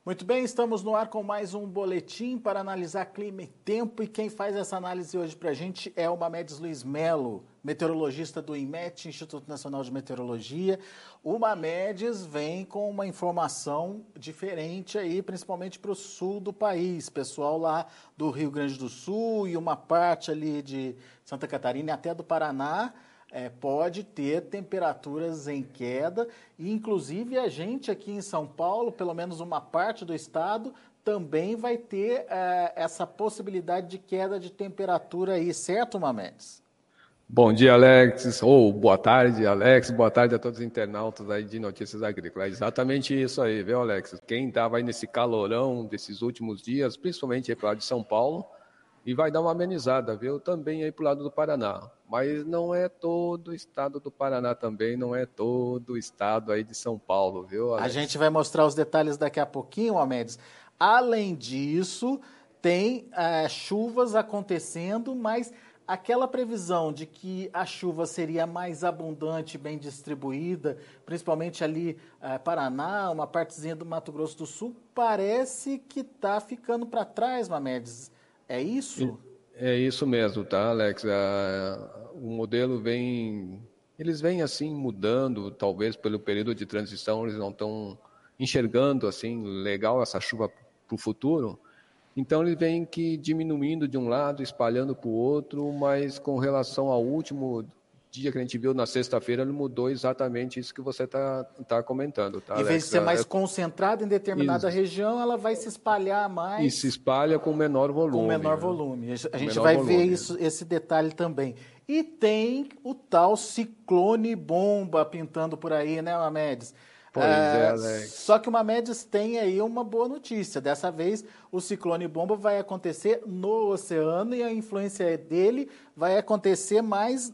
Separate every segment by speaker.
Speaker 1: Muito bem, estamos no ar com mais um boletim para analisar clima e tempo. E quem faz essa análise hoje para a gente é o Mamedes Luiz Melo, meteorologista do INMET, Instituto Nacional de Meteorologia. O Mamedes vem com uma informação diferente aí, principalmente para o sul do país. Pessoal lá do Rio Grande do Sul e uma parte ali de Santa Catarina e até do Paraná. Pode ter temperaturas em queda e, inclusive, a gente aqui em São Paulo, pelo menos uma parte do estado, também vai ter essa possibilidade de queda de temperatura aí, certo, Mamedes?
Speaker 2: Bom dia, Alex, ou boa tarde, Alex, boa tarde a todos os internautas aí de Notícias Agrícolas. É exatamente isso aí, viu, Alex? Quem estava aí nesse calorão desses últimos dias, principalmente aí para o lado de São Paulo, e vai dar uma amenizada, viu? Também aí para o lado do Paraná. Mas não é todo o estado do Paraná também, não é todo o estado aí de São Paulo, viu,
Speaker 1: A
Speaker 2: Alex?
Speaker 1: gente vai mostrar os detalhes daqui a pouquinho, Mamedes. Além disso, tem chuvas acontecendo, mas aquela previsão de que a chuva seria mais abundante, bem distribuída, principalmente ali Paraná, uma partezinha do Mato Grosso do Sul, parece que está ficando para trás, Mamedes. É isso?
Speaker 2: É isso mesmo, tá, Alex? O modelo eles vêm assim mudando, talvez pelo período de transição, eles não estão enxergando assim legal essa chuva para o futuro. Então eles vêm que diminuindo de um lado, espalhando para o outro, mas com relação ao último dia que a gente viu na sexta-feira, ele mudou exatamente isso que você tá comentando, tá,
Speaker 1: Em vez de
Speaker 2: Alex?
Speaker 1: ser mais concentrada em determinada região, ela vai se espalhar
Speaker 2: E se
Speaker 1: mais
Speaker 2: espalha com menor
Speaker 1: com
Speaker 2: volume,
Speaker 1: menor
Speaker 2: né?
Speaker 1: volume. A
Speaker 2: Com
Speaker 1: gente
Speaker 2: menor
Speaker 1: vai ver
Speaker 2: volume.
Speaker 1: isso, esse detalhe também. E tem o tal ciclone bomba pintando por aí, né, Mamedes?
Speaker 2: Pois é,
Speaker 1: Só
Speaker 2: Alex.
Speaker 1: que o Mamedes tem aí uma boa notícia. Dessa vez, o ciclone bomba vai acontecer no oceano e a influência dele vai acontecer mais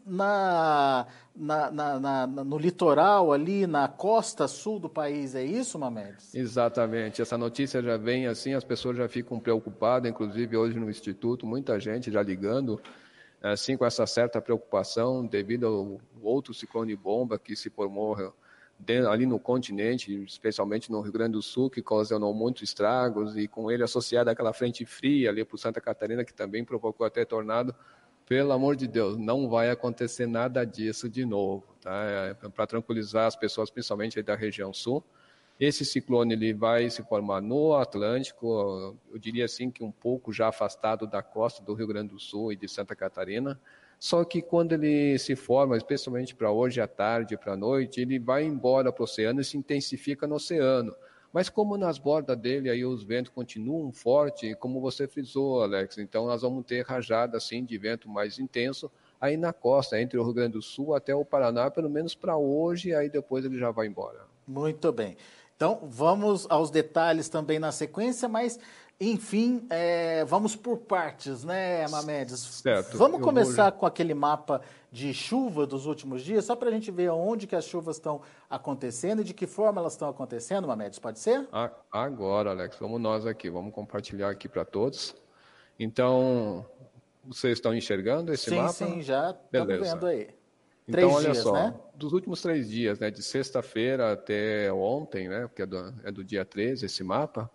Speaker 1: no litoral ali, na costa sul do país. É isso, Mamedes?
Speaker 2: Exatamente. Essa notícia já vem assim, as pessoas já ficam preocupadas, inclusive hoje no Instituto, muita gente já ligando, assim, com essa certa preocupação devido ao outro ciclone bomba que se formou ali no continente, especialmente no Rio Grande do Sul, que ocasionou muitos estragos, e com ele associado àquela frente fria ali para Santa Catarina, que também provocou até tornado. Pelo amor de Deus, não vai acontecer nada disso de novo, tá? Para tranquilizar as pessoas, principalmente aí da região sul. Esse ciclone ele vai se formar no Atlântico, eu diria assim que um pouco já afastado da costa do Rio Grande do Sul e de Santa Catarina. Só que quando ele se forma, especialmente para hoje à tarde, para a noite, ele vai embora para o oceano e se intensifica no oceano. Mas como nas bordas dele aí os ventos continuam fortes, como você frisou, Alex, então nós vamos ter rajada assim de vento mais intenso aí na costa, entre o Rio Grande do Sul até o Paraná, pelo menos para hoje, aí depois ele já vai embora.
Speaker 1: Muito bem. Então, vamos aos detalhes também na sequência, mas, enfim, vamos por partes, né, Mamedes?
Speaker 2: Certo,
Speaker 1: Vamos começar com aquele mapa de chuva dos últimos dias, só para a gente ver onde que as chuvas estão acontecendo e de que forma elas estão acontecendo, Mamedes, pode ser?
Speaker 2: Agora, Alex, vamos nós aqui, vamos compartilhar aqui para todos. Então, vocês estão enxergando esse
Speaker 1: Sim, sim,
Speaker 2: mapa?
Speaker 1: já estamos vendo
Speaker 2: Beleza.
Speaker 1: aí.
Speaker 2: Então,
Speaker 1: Três
Speaker 2: olha
Speaker 1: dias, né?
Speaker 2: só, dos últimos 3 dias, né, de sexta-feira até ontem, né, porque é do dia 13 esse mapa,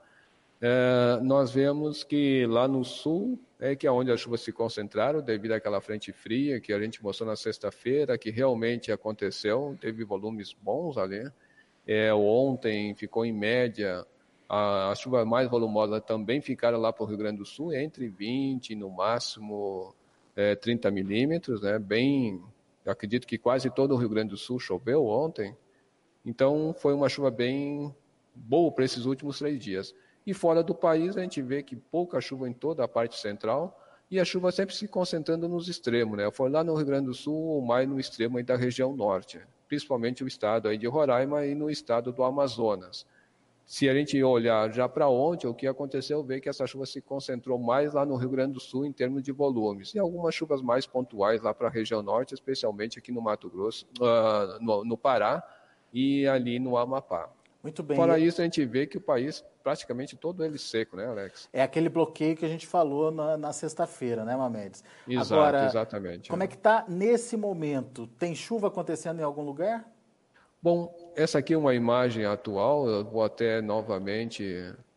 Speaker 2: nós vemos que lá no sul é que é onde as chuvas se concentraram devido àquela frente fria que a gente mostrou na sexta-feira, que realmente aconteceu, teve volumes bons ali. Ontem ficou em média, as chuvas mais volumosas também ficaram lá para o Rio Grande do Sul, entre 20 e no máximo 30 milímetros, né? Bem, eu acredito que quase todo o Rio Grande do Sul choveu ontem, então foi uma chuva bem boa para esses últimos 3 dias. E fora do país a gente vê que pouca chuva em toda a parte central e a chuva sempre se concentrando nos extremos, né? Foi lá no Rio Grande do Sul ou mais no extremo aí da região norte, principalmente o estado aí de Roraima e no estado do Amazonas. Se a gente olhar já para ontem, o que aconteceu, ver que essa chuva se concentrou mais lá no Rio Grande do Sul em termos de volumes, e algumas chuvas mais pontuais lá para a região norte, especialmente aqui no Mato Grosso, no Pará e ali no Amapá.
Speaker 1: Muito bem.
Speaker 2: Fora isso, a gente vê que o país praticamente todo ele seco, né, Alex?
Speaker 1: É aquele bloqueio que a gente falou na sexta-feira, né, Mamedes?
Speaker 2: Exato,
Speaker 1: Agora,
Speaker 2: exatamente.
Speaker 1: como é que está nesse momento? Tem chuva acontecendo em algum lugar?
Speaker 2: Bom, essa aqui é uma imagem atual, eu vou até novamente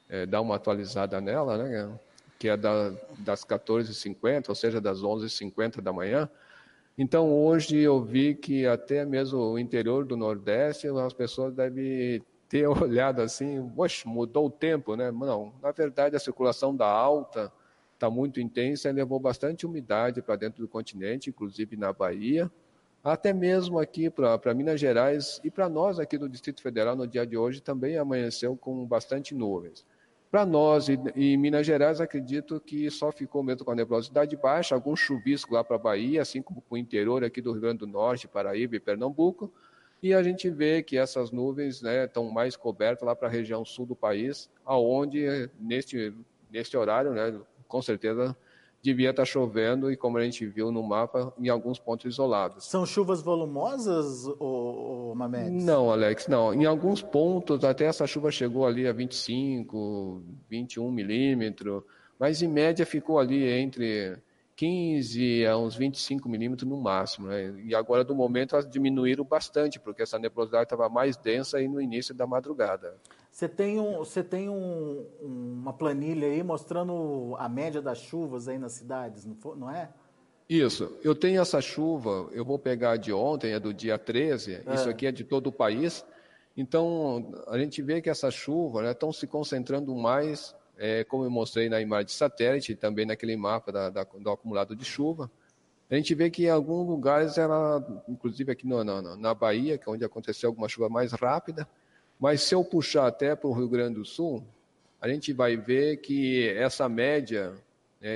Speaker 2: dar uma atualizada nela, né? Que é das 14h50, ou seja, das 11h50 da manhã. Então, hoje eu vi que até mesmo o interior do Nordeste, as pessoas devem ter olhado assim, poxa, mudou o tempo, né? Não, na verdade, a circulação da alta está muito intensa e levou bastante umidade para dentro do continente, inclusive na Bahia, até mesmo aqui para Minas Gerais e para nós aqui do Distrito Federal no dia de hoje também amanheceu com bastante nuvens. Para nós e Minas Gerais, acredito que só ficou mesmo com a nebulosidade baixa, algum chuvisco lá para a Bahia, assim como para o interior aqui do Rio Grande do Norte, Paraíba e Pernambuco. E a gente vê que essas nuvens, né, estão mais cobertas lá para a região sul do país, aonde neste horário, né, com certeza devia estar chovendo e, como a gente viu no mapa, em alguns pontos isolados.
Speaker 1: São chuvas volumosas, ô Mamedes?
Speaker 2: Não, Alex, não. Em alguns pontos, até essa chuva chegou ali a 25, 21 milímetros, mas em média ficou ali entre 15 a uns 25 milímetros no máximo, né? E agora, do momento, elas diminuíram bastante, porque essa nebulosidade estava mais densa aí no início da madrugada.
Speaker 1: Você tem uma planilha aí mostrando a média das chuvas aí nas cidades, não é?
Speaker 2: Isso, eu tenho essa chuva, eu vou pegar de ontem, é do dia 13, isso aqui é de todo o país, então a gente vê que essa chuva, né, estão se concentrando mais, como eu mostrei na imagem de satélite, também naquele mapa do acumulado de chuva, a gente vê que em alguns lugares, inclusive aqui na Bahia, que é onde aconteceu alguma chuva mais rápida, mas se eu puxar até para o Rio Grande do Sul, a gente vai ver que essa média, né,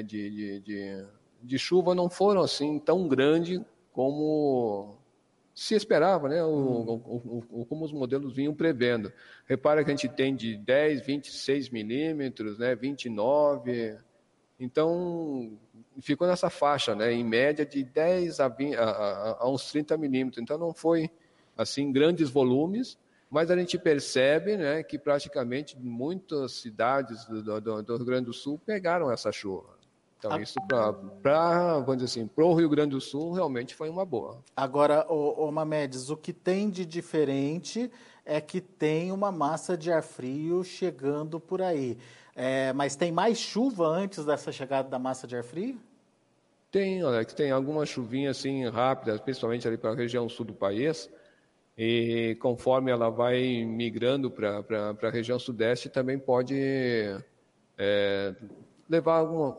Speaker 2: de chuva não foram assim tão grande como se esperava, né? Como os modelos vinham prevendo. Repara que a gente tem de 10, 26 milímetros, né? 29. Então, ficou nessa faixa, né? Em média de 10 a uns 30 milímetros. Então, não foi assim grandes volumes, mas a gente percebe, né, que praticamente muitas cidades do Rio Grande do Sul pegaram essa chuva. Então, isso vamos dizer assim, para o Rio Grande do Sul, realmente foi uma boa.
Speaker 1: Agora, ô Mamedes, o que tem de diferente é que tem uma massa de ar frio chegando por aí. Mas tem mais chuva antes dessa chegada da massa de ar frio?
Speaker 2: Tem, Alex, tem algumas chuvinhas assim rápidas, principalmente ali para a região sul do país, e conforme ela vai migrando para a região sudeste, também pode levar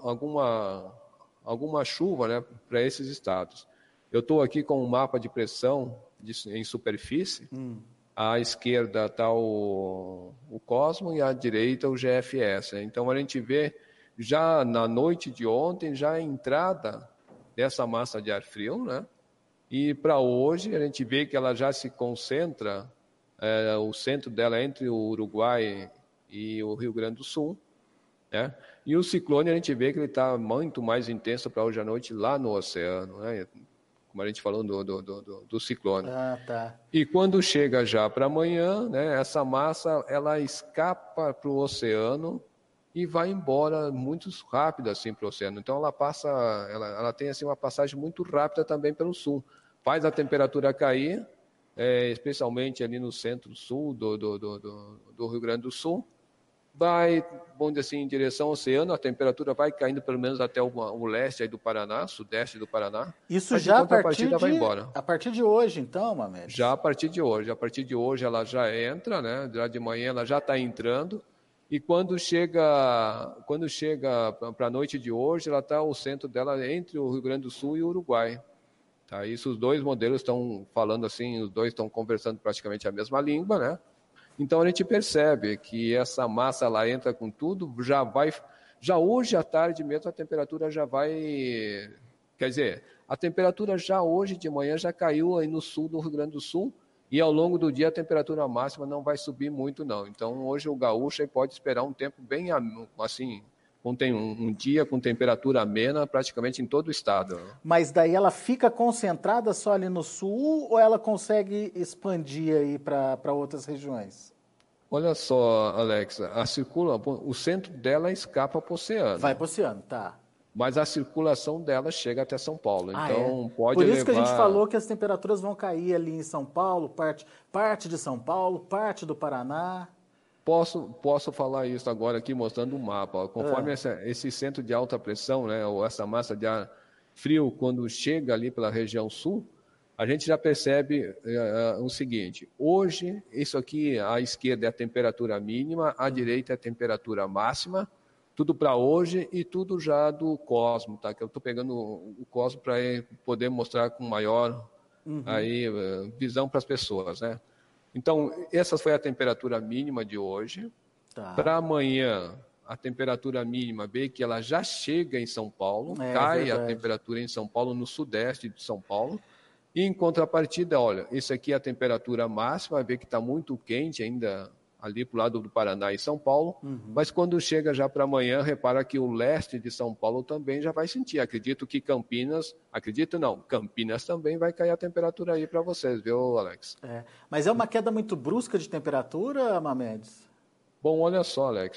Speaker 2: alguma chuva, né, para esses estados. Eu estou aqui com um mapa de pressão em superfície. À esquerda está o Cosmo e à direita o GFS. Então a gente vê já na noite de ontem já a entrada dessa massa de ar frio, né? E para hoje a gente vê que ela já se concentra, o centro dela é entre o Uruguai e o Rio Grande do Sul, né? E o ciclone a gente vê que ele está muito mais intenso para hoje à noite lá no oceano, né? Como a gente falou do ciclone.
Speaker 1: Ah, tá.
Speaker 2: E quando chega já para amanhã, né, essa massa ela escapa para o oceano e vai embora muito rápido assim para o oceano. Então ela tem assim uma passagem muito rápida também pelo sul. Faz a temperatura cair, especialmente ali no centro-sul do Rio Grande do Sul. Vai, vamos dizer assim, em direção ao oceano, a temperatura vai caindo pelo menos até o leste aí do Paraná, sudeste do Paraná.
Speaker 1: Isso
Speaker 2: mas
Speaker 1: já
Speaker 2: vai embora.
Speaker 1: a partir de hoje, então, Mamedes?
Speaker 2: Já a partir de hoje. A partir de hoje ela já entra, né? Já de manhã ela já está entrando. E quando chega para a noite de hoje, ela está o centro dela entre o Rio Grande do Sul e o Uruguai. Tá? Isso os dois modelos estão falando assim, os dois estão conversando praticamente a mesma língua, né? Então a gente percebe que essa massa ela entra com tudo, já hoje à tarde mesmo a temperatura já vai, quer dizer, a temperatura já hoje de manhã já caiu aí no sul do Rio Grande do Sul e ao longo do dia a temperatura máxima não vai subir muito não. Então hoje o gaúcho pode esperar um tempo bem assim, tem um dia com temperatura amena praticamente em todo o estado.
Speaker 1: Mas daí ela fica concentrada só ali no sul ou ela consegue expandir aí para outras regiões?
Speaker 2: Olha só, Alex, o centro dela escapa para o oceano.
Speaker 1: Vai para o oceano, tá.
Speaker 2: Mas a circulação dela chega até São Paulo. Então pode
Speaker 1: Por isso que a gente falou que as temperaturas vão cair ali em São Paulo, parte de São Paulo, parte do Paraná.
Speaker 2: Posso falar isso agora aqui mostrando o mapa. Ó. Conforme esse centro de alta pressão, né, ou essa massa de ar frio, quando chega ali pela região sul, a gente já percebe o seguinte: hoje, isso aqui à esquerda é a temperatura mínima, à direita é a temperatura máxima, tudo para hoje e tudo já do Cosmo, tá? Que eu estou pegando o Cosmo para poder mostrar com maior aí, visão para as pessoas, né? Então, essa foi a temperatura mínima de hoje.
Speaker 1: Tá.
Speaker 2: Para amanhã, a temperatura mínima, vê que ela já chega em São Paulo, cai a temperatura em São Paulo, no sudeste de São Paulo. E em contrapartida, olha, isso aqui é a temperatura máxima, vê que está muito quente ainda ali para o lado do Paraná e São Paulo, mas quando chega já para amanhã, repara que o leste de São Paulo também já vai sentir. Acredito que Campinas também vai cair a temperatura aí para vocês, viu, Alex?
Speaker 1: Mas é uma queda muito brusca de temperatura, Mamedes?
Speaker 2: Bom, olha só, Alex,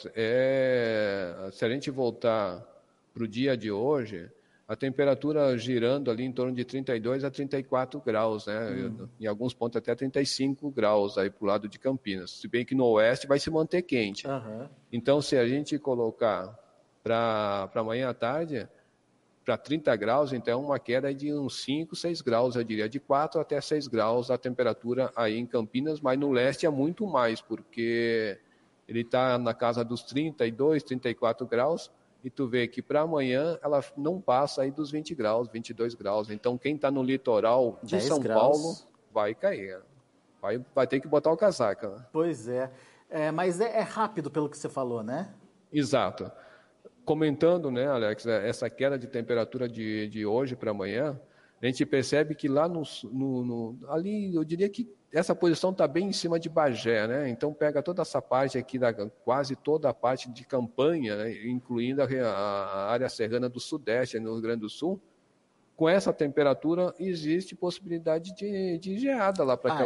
Speaker 2: se a gente voltar para o dia de hoje, a temperatura girando ali em torno de 32 a 34 graus, né? Em alguns pontos até 35 graus aí para o lado de Campinas. Se bem que no oeste vai se manter quente. Então, se a gente colocar para amanhã à tarde, para 30 graus, então uma queda de uns 5, 6 graus, eu diria, de 4 até 6 graus a temperatura aí em Campinas, mas no leste é muito mais, porque ele está na casa dos 32, 34 graus, e tu vê que para amanhã ela não passa aí dos 20 graus, 22 graus. Então, quem está no litoral de São Paulo vai cair. Vai ter que botar o casaco. Né?
Speaker 1: Pois é. Mas é rápido pelo que você falou, né?
Speaker 2: Exato. Comentando, né, Alex, essa queda de temperatura de hoje para amanhã, a gente percebe que lá ali, eu diria que essa posição está bem em cima de Bagé, né? Então pega toda essa parte aqui, quase toda a parte de Campanha, né? Incluindo a área serrana do Sudeste, no Rio Grande do Sul. Com essa temperatura, existe possibilidade de geada lá para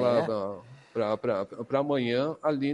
Speaker 2: para amanhã, ali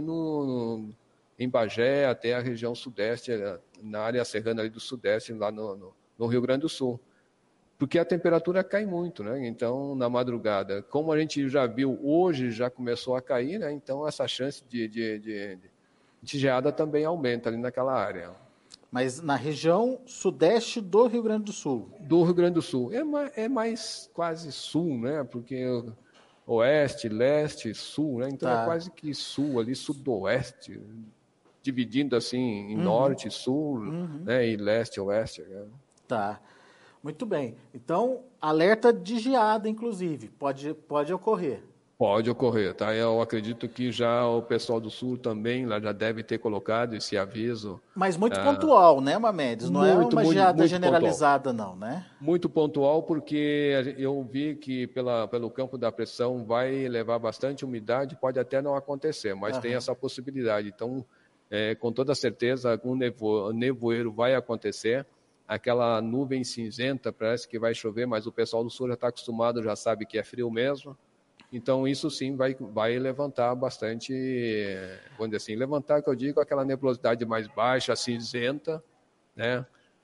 Speaker 2: em Bagé, até a região Sudeste, na área serrana ali do Sudeste, lá no Rio Grande do Sul. Porque a temperatura cai muito, né? Então, na madrugada, como a gente já viu, hoje já começou a cair, né? Então, essa chance de geada também aumenta ali naquela área.
Speaker 1: Mas na região sudeste do Rio Grande do Sul?
Speaker 2: Do Rio Grande do Sul. É mais quase sul, né? Porque oeste, leste, sul, né? Então, é quase que sul ali, sudoeste, dividindo assim em norte, sul, né? E leste, oeste. Né?
Speaker 1: Tá. Muito bem. Então, alerta de geada, inclusive, pode ocorrer.
Speaker 2: Pode ocorrer, tá? Eu acredito que já o pessoal do Sul também lá já deve ter colocado esse aviso.
Speaker 1: Mas muito pontual, né, Mamedes? Não é uma geada generalizada, pontual. Não, né?
Speaker 2: Muito pontual, porque eu vi que pelo campo da pressão vai levar bastante umidade, pode até não acontecer, mas tem essa possibilidade. Então, com toda certeza, algum nevoeiro vai acontecer. Aquela nuvem cinzenta parece que vai chover, mas o pessoal do Sul já está acostumado, já sabe que é frio mesmo. Então, isso sim vai levantar bastante, vamos dizer assim, levantar, que eu digo, aquela nebulosidade mais baixa, cinzenta, né?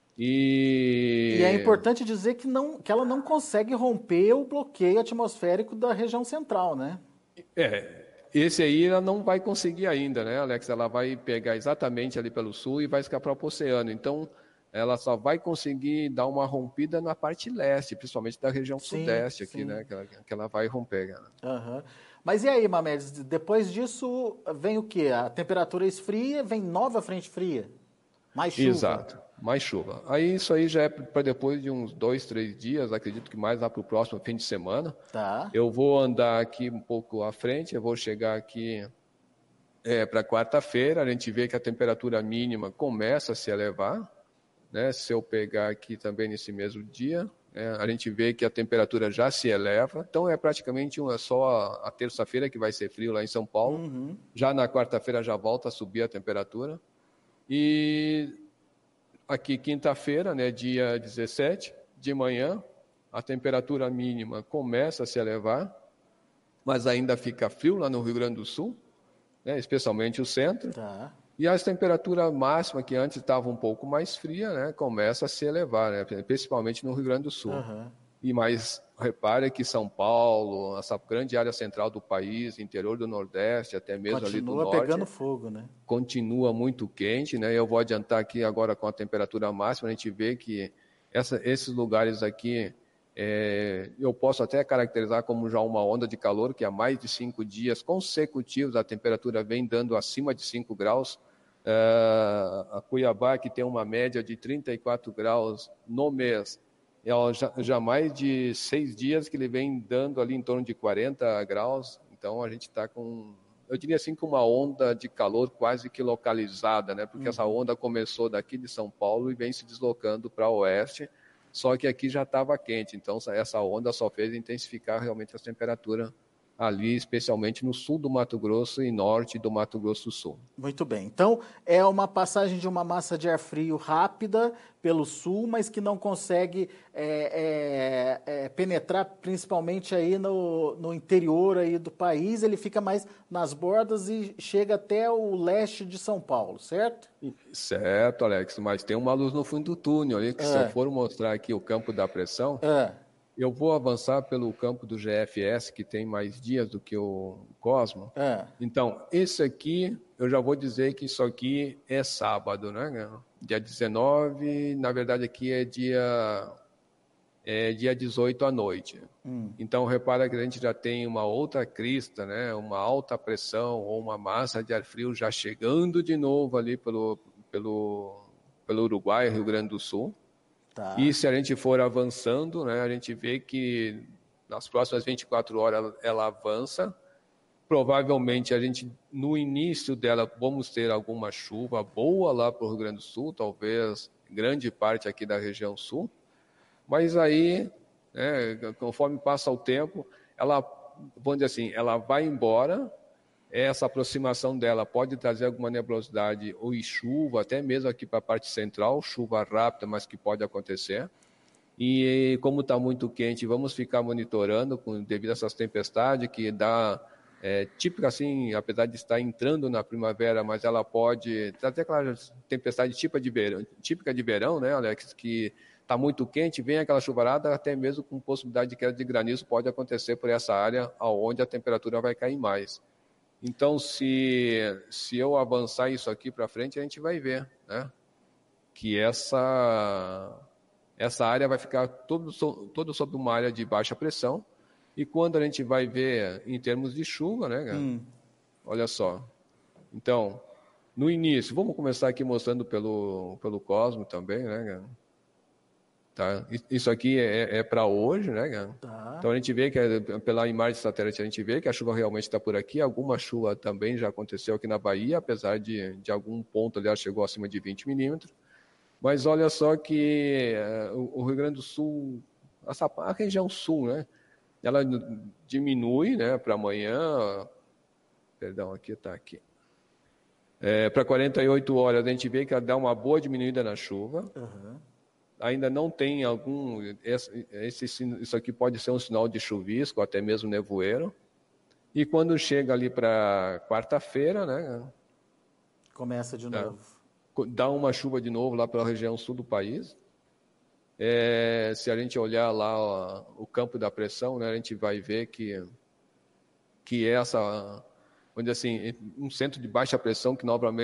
Speaker 2: E
Speaker 1: é importante dizer que ela não consegue romper o bloqueio atmosférico da região central, né?
Speaker 2: Esse aí ela não vai conseguir ainda, né, Alex? Ela vai pegar exatamente ali pelo sul e vai escapar para o oceano. Então, ela só vai conseguir dar uma rompida na parte leste, principalmente da região sudeste aqui, né? Que ela vai romper. Né?
Speaker 1: Mas e aí, Mamedes, depois disso vem o quê? A temperatura esfria, vem nova frente fria? Mais chuva?
Speaker 2: Exato, mais chuva. Aí isso aí já é para depois de uns 2, 3 dias, acredito que mais lá para o próximo fim de semana.
Speaker 1: Tá.
Speaker 2: Eu vou andar aqui um pouco à frente, eu vou chegar aqui para quarta-feira, a gente vê que a temperatura mínima começa a se elevar. Né, se eu pegar aqui também nesse mesmo dia, né, a gente vê que a temperatura já se eleva. Então, é praticamente só a terça-feira que vai ser frio lá em São Paulo. Já na quarta-feira já volta a subir a temperatura. E aqui, quinta-feira, né, dia 17, de manhã, a temperatura mínima começa a se elevar, mas ainda fica frio lá no Rio Grande do Sul, né, especialmente o centro.
Speaker 1: Tá.
Speaker 2: E a temperatura máxima, que antes estava um pouco mais fria, né, começa a se elevar, né, principalmente no Rio Grande do Sul. E mais, repare que São Paulo, essa grande área central do país, interior do Nordeste, até mesmo ali do
Speaker 1: Continua
Speaker 2: Norte,
Speaker 1: pegando fogo, né?
Speaker 2: continua muito quente, né? Eu vou adiantar aqui agora com a temperatura máxima, a gente vê que esses lugares aqui, eu posso até caracterizar como já uma onda de calor, que há mais de 5 dias consecutivos a temperatura vem dando acima de 5 graus. A Cuiabá, que tem uma média de 34 graus no mês, ela já mais de 6 dias que ele vem dando ali em torno de 40 graus, então a gente está com, eu diria assim, com uma onda de calor quase que localizada, né? Porque essa onda começou daqui de São Paulo e vem se deslocando para o oeste, só que aqui já estava quente, então essa onda só fez intensificar realmente a temperatura ali, especialmente no sul do Mato Grosso e norte do Mato Grosso do Sul.
Speaker 1: Muito bem. Então, é uma passagem de uma massa de ar frio rápida pelo sul, mas que não consegue penetrar principalmente aí no interior aí do país. Ele fica mais nas bordas e chega até o leste de São Paulo, certo?
Speaker 2: Certo, Alex, mas tem uma luz no fundo do túnel ali, que se eu for mostrar aqui o campo da pressão, eu vou avançar pelo campo do GFS, que tem mais dias do que o Cosmo. Então, esse aqui, eu já vou dizer que isso aqui é sábado, né? Dia 19, na verdade aqui é dia 18 à noite. Então, repara que a gente já tem uma outra crista, né? Uma alta pressão ou uma massa de ar frio já chegando de novo ali pelo Uruguai, Rio Grande do Sul.
Speaker 1: Tá.
Speaker 2: E se a gente for avançando, né, a gente vê que nas próximas 24 horas ela avança. Provavelmente a gente, no início dela, vamos ter alguma chuva boa lá para o Rio Grande do Sul, talvez grande parte aqui da região sul. Mas aí, né, conforme passa o tempo, ela, vamos dizer assim, ela vai embora. Essa aproximação dela pode trazer alguma nebulosidade ou chuva, até mesmo aqui para a parte central, chuva rápida, mas que pode acontecer. E como está muito quente, vamos ficar monitorando devido a essas tempestades que dá, típica assim, apesar de estar entrando na primavera, mas ela pode trazer aquela tempestade típica de verão, né, Alex, que está muito quente, vem aquela chuvarada, até mesmo com possibilidade de queda de granizo pode acontecer por essa área onde a temperatura vai cair mais. Então, se eu avançar isso aqui para frente, a gente vai ver, né, que essa área vai ficar todo sob uma área de baixa pressão. E quando a gente vai ver em termos de chuva, né, olha só. Então, no início, vamos começar aqui mostrando pelo Cosmo também, né, tá? Isso aqui é para hoje, né?
Speaker 1: Tá.
Speaker 2: Então a gente vê que pela imagem de satélite a gente vê que a chuva realmente está por aqui. Alguma chuva também já aconteceu aqui na Bahia, apesar de algum ponto ali ela chegou acima de 20 milímetros. Mas olha só que o Rio Grande do Sul, a região sul, né? Ela diminui, né? Para amanhã, perdão, aqui está aqui. Para 48 horas a gente vê que ela dá uma boa diminuída na chuva. Ainda não tem algum... Isso aqui pode ser um sinal de chuvisco, até mesmo nevoeiro. E quando chega ali para quarta-feira, né?
Speaker 1: Começa de novo.
Speaker 2: Dá uma chuva de novo lá pela região sul do país. Se a gente olhar lá o campo da pressão, né, a gente vai ver que essa... Onde assim, um centro de baixa pressão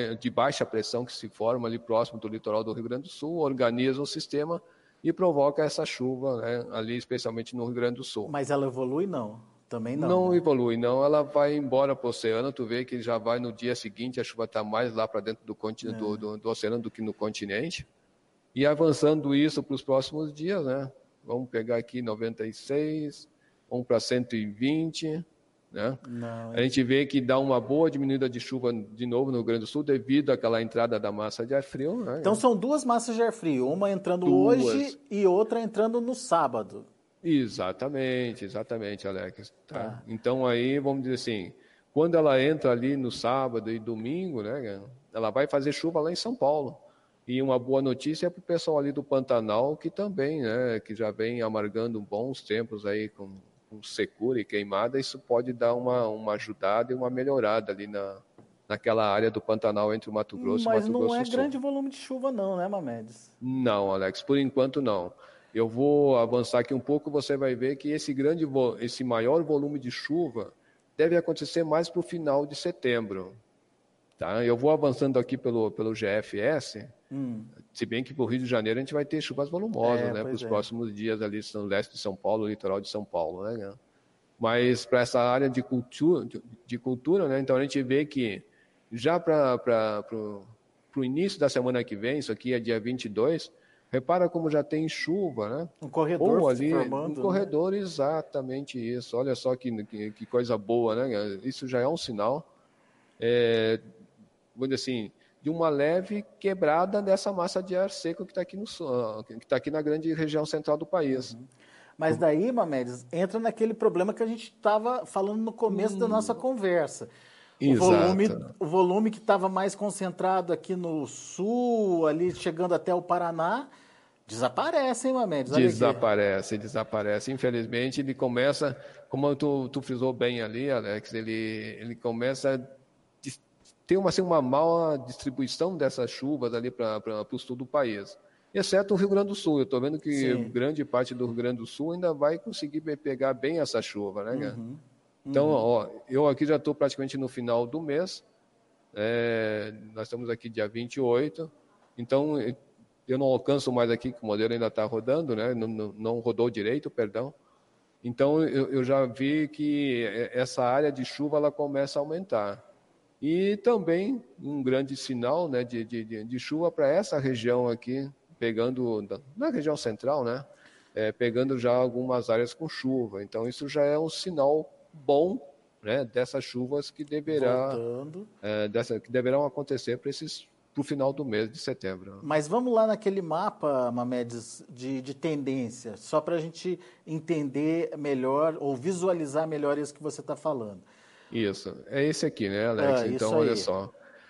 Speaker 2: que se forma ali próximo do litoral do Rio Grande do Sul, organiza o sistema e provoca essa chuva, né, ali especialmente no Rio Grande do Sul.
Speaker 1: Mas ela evolui não? Também não.
Speaker 2: Não,
Speaker 1: né?
Speaker 2: evolui, não. Ela vai embora para o oceano. Tu vê que já vai no dia seguinte, a chuva está mais lá para dentro do oceano do que no continente. E avançando isso para os próximos dias, né? Vamos pegar aqui 96, vamos para 120. Né?
Speaker 1: Não,
Speaker 2: A gente vê que dá uma boa diminuída de chuva de novo no Rio Grande do Sul devido àquela entrada da massa de ar frio. Né?
Speaker 1: Então são duas massas de ar frio, uma entrando hoje e outra entrando no sábado.
Speaker 2: Exatamente, Alex. Tá? Então aí, vamos dizer assim, quando ela entra ali no sábado e domingo, né, ela vai fazer chuva lá em São Paulo. E uma boa notícia é para o pessoal ali do Pantanal, que também, né, que já vem amargando bons tempos aí com secura e queimada, isso pode dar uma ajudada e uma melhorada ali naquela área do Pantanal entre o Mato Grosso e o Mato Grosso do Sul.
Speaker 1: Mas não é grande volume de chuva não, né, Mamedes?
Speaker 2: Não, Alex, por enquanto não. eu vou avançar aqui um pouco, você vai ver que esse maior volume de chuva deve acontecer mais para o final de setembro. Tá? Eu vou avançando aqui pelo GFS, se bem que para o Rio de Janeiro a gente vai ter chuvas volumosas, né, para os próximos dias ali no leste de São Paulo, litoral de São Paulo, né? Mas para essa área de cultura, né, então a gente vê que já para o início da semana que vem, isso aqui é dia 22, repara como já tem chuva, né?
Speaker 1: Um corredor
Speaker 2: ou ali,
Speaker 1: se formando.
Speaker 2: Um corredor, né? Exatamente isso. Olha só que coisa boa, né? Isso já é um sinal, vamos dizer assim, de uma leve quebrada dessa massa de ar seco que está aqui no sul, que está aqui na grande região central do país.
Speaker 1: Mas daí, Mamedes, entra naquele problema que a gente estava falando no começo da nossa conversa. O volume que estava mais concentrado aqui no sul, ali chegando até o Paraná, desaparece, hein, Mamedes?
Speaker 2: Desaparece. Infelizmente, ele começa, como tu frisou bem ali, Alex, ele começa a ter uma maior distribuição dessas chuvas ali para o sul do país. Exceto o Rio Grande do Sul. Eu estou vendo que grande parte do Rio Grande do Sul ainda vai conseguir pegar bem essa chuva, né? Então, ó, eu aqui já estou praticamente no final do mês. Nós estamos aqui dia 28. Então, eu não alcanço mais aqui, que o modelo ainda está rodando, né? Não rodou direito, perdão. Então, eu já vi que essa área de chuva ela começa a aumentar. E também um grande sinal, né, de chuva para essa região aqui, pegando na região central, né, pegando já algumas áreas com chuva. Então, isso já é um sinal bom, né, dessas chuvas que deverão acontecer para o final do mês de setembro.
Speaker 1: Mas vamos lá naquele mapa, Mamedes, de tendência, só para a gente entender melhor ou visualizar melhor isso que você está falando.
Speaker 2: Isso, é esse aqui, né, Alex? Então, olha só,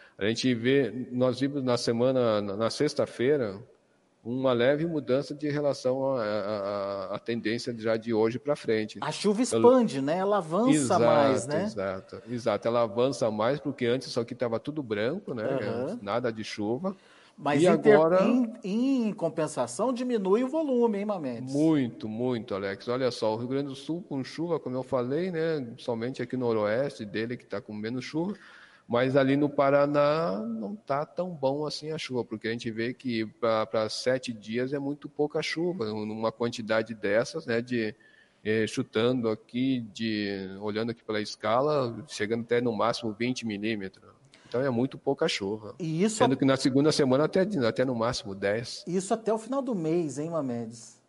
Speaker 2: nós vimos na sexta-feira, uma leve mudança de relação à tendência já de hoje para frente.
Speaker 1: A chuva expande, né? Ela avança mais, né?
Speaker 2: Exato. Ela avança mais, porque antes isso aqui estava tudo branco, né? Nada de chuva.
Speaker 1: Mas em compensação diminui o volume, hein, Mamedes?
Speaker 2: Muito, Alex. Olha só, o Rio Grande do Sul com chuva, como eu falei, né? Somente aqui no noroeste dele que está com menos chuva. Mas ali no Paraná não está tão bom assim a chuva, porque a gente vê que para 7 dias é muito pouca chuva, numa quantidade dessas, né? Chutando aqui, olhando aqui pela escala, chegando até no máximo 20 milímetros. Então é muito pouca chuva. Sendo que na segunda semana até no máximo 10.
Speaker 1: Isso até o final do mês, hein, Mamedes?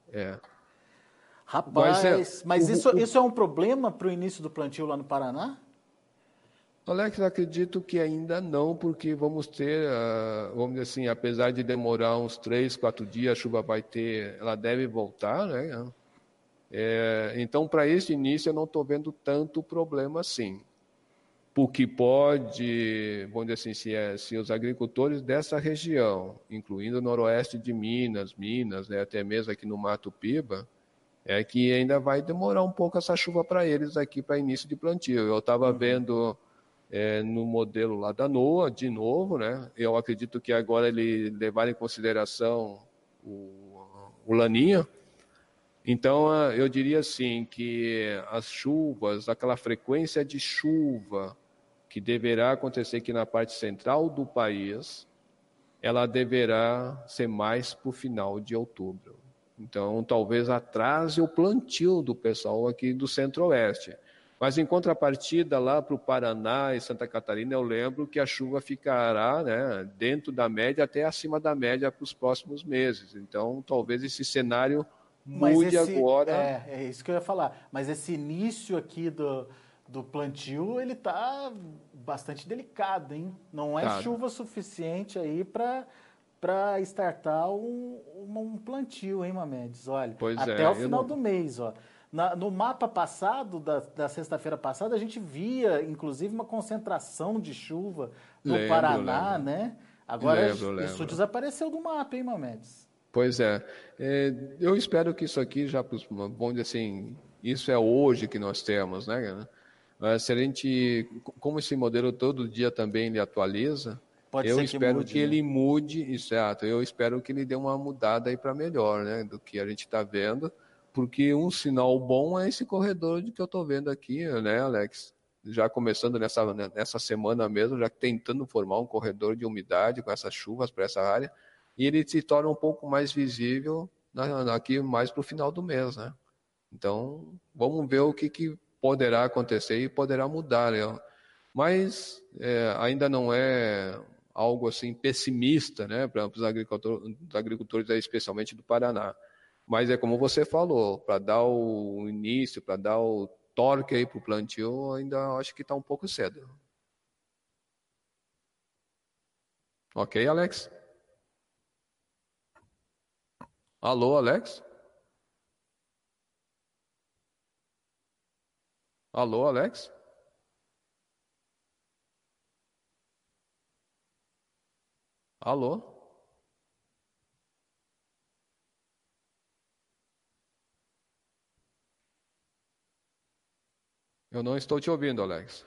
Speaker 2: Rapaz,
Speaker 1: mas isso é um problema para o início do plantio lá no Paraná?
Speaker 2: Alex, acredito que ainda não, porque vamos ter, vamos dizer assim, apesar de demorar uns 3, 4 dias, a chuva ela deve voltar, né? Então, para esse início, eu não estou vendo tanto problema assim. Porque pode, vamos dizer assim, se os agricultores dessa região, incluindo o noroeste de Minas, né, até mesmo aqui no Mato Piba, que ainda vai demorar um pouco essa chuva para eles aqui para início de plantio. Eu estava vendo no modelo lá da NOAA, de novo, né? Eu acredito que agora ele levar em consideração o Laninha. Então, eu diria assim que as chuvas, aquela frequência de chuva que deverá acontecer aqui na parte central do país, ela deverá ser mais para o final de outubro. Então, talvez atrase o plantio do pessoal aqui do Centro-Oeste. Mas, em contrapartida, lá para o Paraná e Santa Catarina, eu lembro que a chuva ficará, né, dentro da média até acima da média para os próximos meses. Então, talvez esse cenário mude agora.
Speaker 1: É isso que eu ia falar. Mas esse início aqui do plantio, ele está bastante delicado, hein? Não é chuva suficiente aí para startar um plantio, hein, Mamedes? Olha, até o final do mês, ó. No mapa passado, da sexta-feira passada, a gente via, inclusive, uma concentração de chuva no Paraná, né? Agora isso desapareceu do mapa, hein, Mamedes?
Speaker 2: Pois é. Eu espero que isso aqui já, vamos dizer assim, isso é hoje que nós temos, né? Se a gente, como esse modelo todo dia também ele atualiza,
Speaker 1: Pode
Speaker 2: Eu
Speaker 1: ser
Speaker 2: espero
Speaker 1: mude,
Speaker 2: que
Speaker 1: né?
Speaker 2: ele mude, exato. Eu espero que ele dê uma mudada aí para melhor, né, do que a gente está vendo, porque um sinal bom é esse corredor de que eu estou vendo aqui, né, Alex? Já começando nessa semana mesmo, já tentando formar um corredor de umidade com essas chuvas para essa área, e ele se torna um pouco mais visível aqui mais para o final do mês, né? Então, vamos ver o que poderá acontecer e poderá mudar, né? Mas ainda não é algo assim pessimista, né, para os agricultores, especialmente do Paraná. Mas é como você falou, para dar o início, para dar o torque aí para o plantio, ainda acho que está um pouco cedo. Ok, Alex? Alô, Alex? Alô, Alex? Alô? Eu não estou te ouvindo, Alex.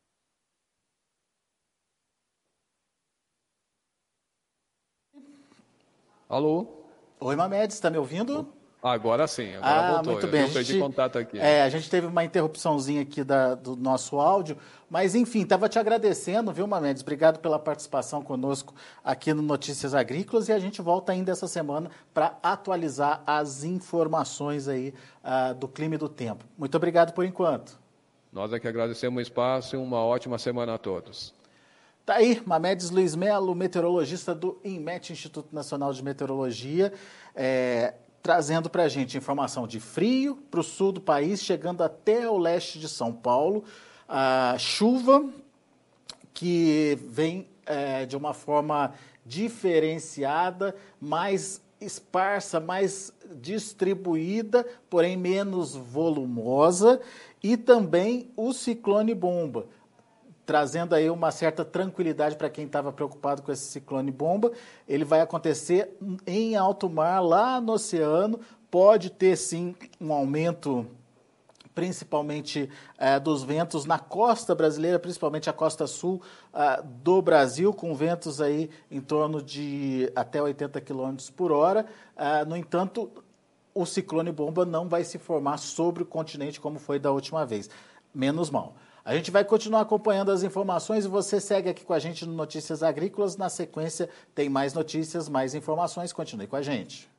Speaker 2: Alô?
Speaker 1: Oi, Mamedes, está me ouvindo?
Speaker 2: Agora sim, agora
Speaker 1: Ah,
Speaker 2: voltou.
Speaker 1: muito bem.
Speaker 2: Eu perdi contato aqui.
Speaker 1: A gente teve uma interrupçãozinha aqui do nosso áudio, mas enfim, estava te agradecendo, viu, Mamedes? Obrigado pela participação conosco aqui no Notícias Agrícolas e a gente volta ainda essa semana para atualizar as informações aí do clima e do tempo. Muito obrigado por enquanto.
Speaker 2: Nós é que agradecemos o espaço e uma ótima semana a todos.
Speaker 1: Tá aí, Mamedes Luiz Melo, meteorologista do INMET, Instituto Nacional de Meteorologia, trazendo para a gente informação de frio para o sul do país, chegando até o leste de São Paulo. A chuva que vem de uma forma diferenciada, mais esparsa, mais distribuída, porém menos volumosa, e também o ciclone bomba, trazendo aí uma certa tranquilidade para quem estava preocupado com esse ciclone bomba. Ele vai acontecer em alto mar, lá no oceano, pode ter sim um aumento principalmente dos ventos na costa brasileira, principalmente a costa sul do Brasil, com ventos aí em torno de até 80 km por hora. No entanto, o ciclone bomba não vai se formar sobre o continente como foi da última vez. Menos mal. A gente vai continuar acompanhando as informações e você segue aqui com a gente no Notícias Agrícolas. Na sequência, tem mais notícias, mais informações. Continue com a gente.